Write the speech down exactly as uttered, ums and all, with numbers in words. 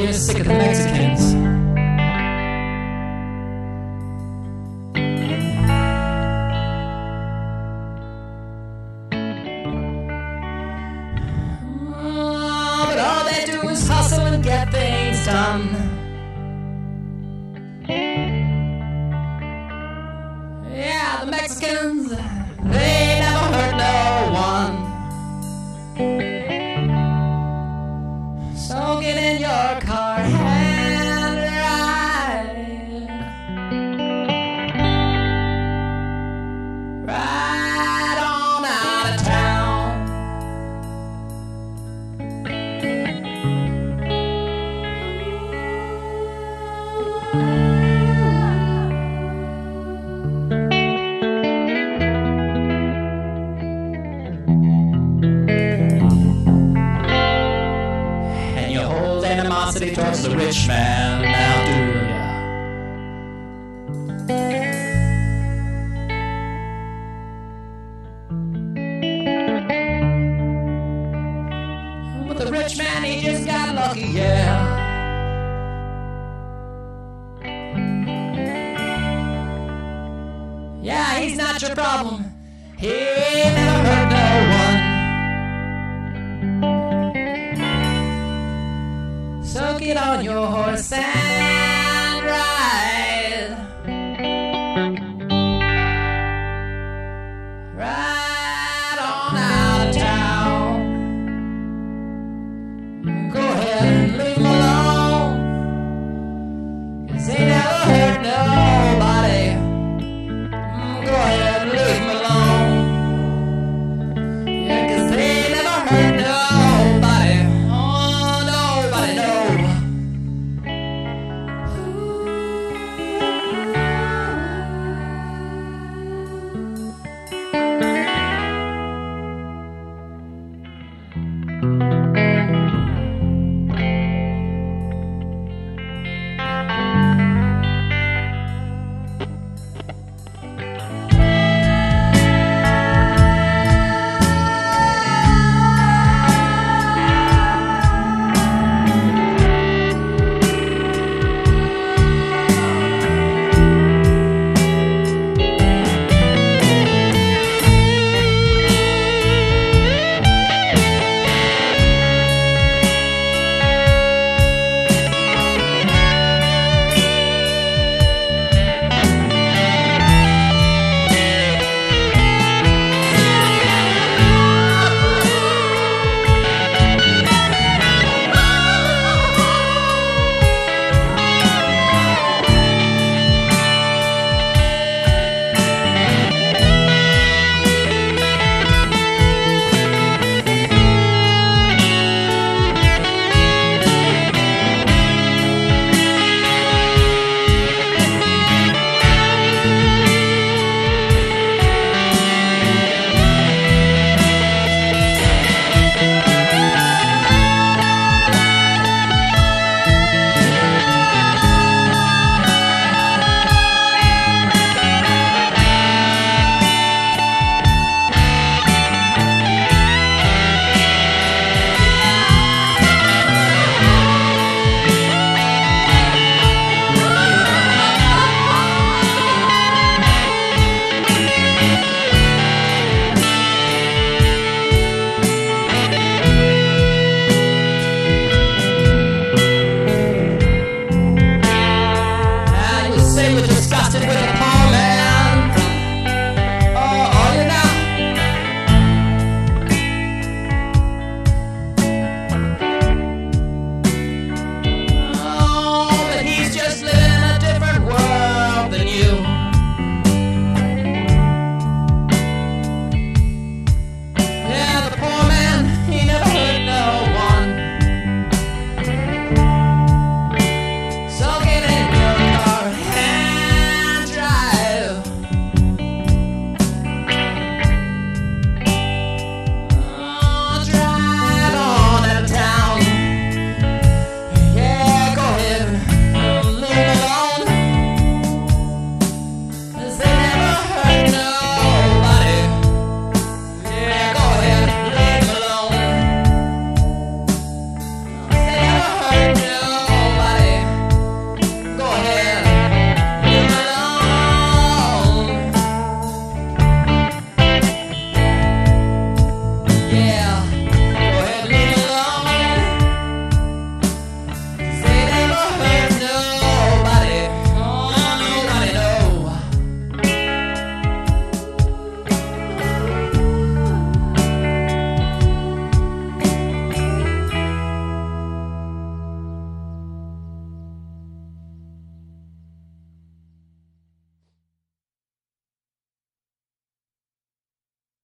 you're sick of the Mexicans. Oh, but all they do is hustle and get things done. Yeah, the Mexicans, they never hurt no one. So get in your car and ride, ride on out of town. And you hold animosity towards the rich man, now do ya? But the rich man, he just got lucky, yeah. Yeah, he's not your problem. He never hurt no one. So get on your horse and